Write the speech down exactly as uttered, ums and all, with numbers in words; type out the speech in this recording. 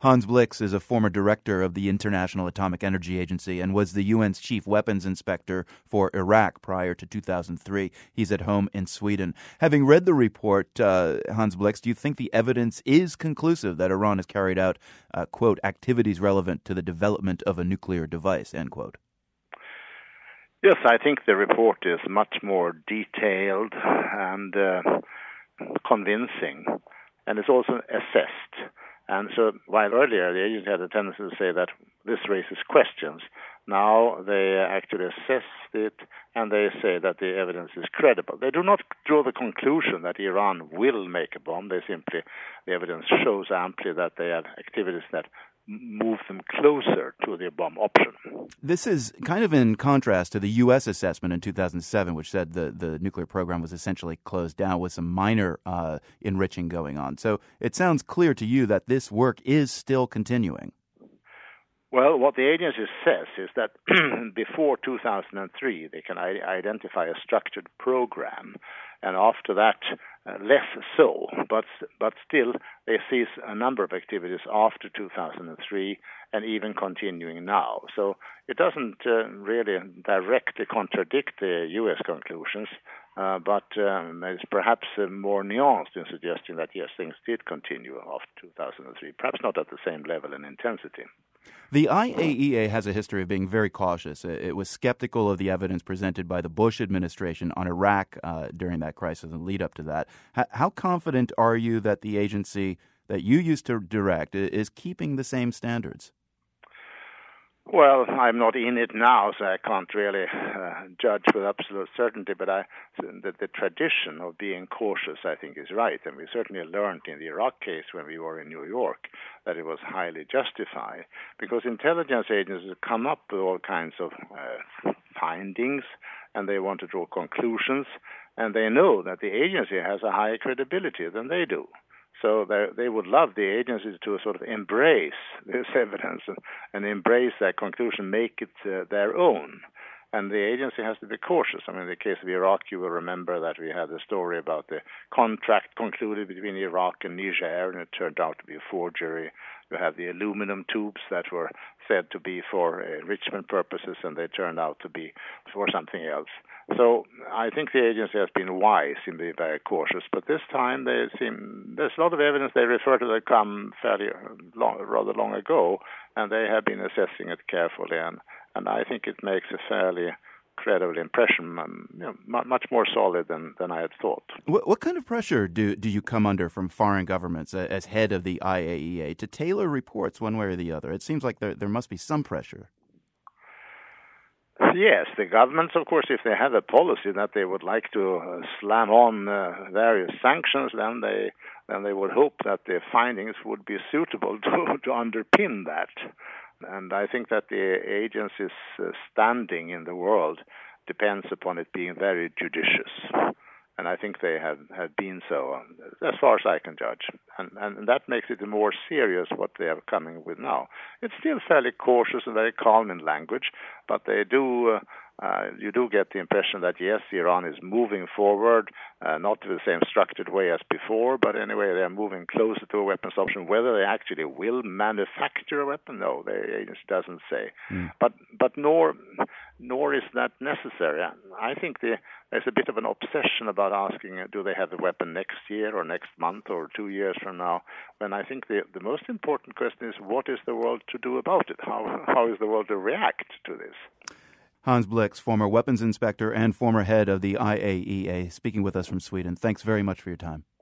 Hans Blix is a former director of the International Atomic Energy Agency and was the U N's chief weapons inspector for Iraq prior to two thousand three. He's at home in Sweden. Having read the report, uh, Hans Blix, do you think the evidence is conclusive that Iran has carried out, uh, quote, activities relevant to the development of a nuclear device, end quote? Yes, I think the report is much more detailed and uh, convincing, and it's also assessed. And so while earlier the agency had a tendency to say that this raises questions, now they actually assess it and they say that the evidence is credible. They do not draw the conclusion that Iran will make a bomb. They simply, the evidence shows amply that they have activities that move them closer to the bomb option. This is kind of in contrast to the U S assessment in two thousand seven, which said the, the nuclear program was essentially closed down with some minor uh, enriching going on. So it sounds clear to you that this work is still continuing. Well, what the agency says is that before two thousand three, they can identify a structured program, and after that, uh, less so. But but still, they cease a number of activities after two thousand three, and even continuing now. So it doesn't uh, really directly contradict the U S conclusions, uh, but um, it's perhaps uh, more nuanced in suggesting that yes, things did continue after two thousand three, perhaps not at the same level and intensity. The I A E A has a history of being very cautious. It was skeptical of the evidence presented by the Bush administration on Iraq uh, during that crisis and lead up to that. H- how confident are you that the agency that you used to direct is keeping the same standards? Well, I'm not in it now, so I can't really uh, judge with absolute certainty, but I, the, the tradition of being cautious, I think, is right. And we certainly learned in the Iraq case when we were in New York that it was highly justified, because intelligence agencies come up with all kinds of uh, findings, and they want to draw conclusions, and they know that the agency has a higher credibility than they do. So they would love the agencies to sort of embrace this evidence and, and embrace that conclusion, make it uh, their own. And the agency has to be cautious. I mean, in the case of Iraq, you will remember that we had a story about the contract concluded between Iraq and Niger, and it turned out to be a forgery. You have the aluminum tubes that were said to be for enrichment purposes, and they turned out to be for something else. So I think the agency has been wise in being very cautious, but this time they seem there's a lot of evidence they refer to that come fairly long, rather long ago, and they have been assessing it carefully, and, and I think it makes a fairly credible impression, um, you know, much more solid than, than I had thought. What, what kind of pressure do, do you come under from foreign governments uh, as head of the I A E A to tailor reports one way or the other? It seems like there there must be some pressure. Yes, the governments, of course, if they have a policy that they would like to uh, slam on uh, various sanctions, then they then they would hope that the findings would be suitable to, to underpin that. And I think that the agency's uh, standing in the world depends upon it being very judicious. And I think they have, have been so, as far as I can judge. And, and that makes it more serious what they are coming with now. It's still fairly cautious and very calm in language, but they do... Uh, Uh, you do get the impression that, yes, Iran is moving forward, uh, not in the same structured way as before, but anyway, they're moving closer to a weapons option. Whether they actually will manufacture a weapon, no, the agency doesn't say. Mm. But but nor nor is that necessary. I think the, there's a bit of an obsession about asking, uh, do they have the weapon next year or next month or two years from now, when I think the, the most important question is, what is the world to do about it? How How is the world to react to this? Hans Blix, former weapons inspector and former head of the I A E A, speaking with us from Sweden. Thanks very much for your time.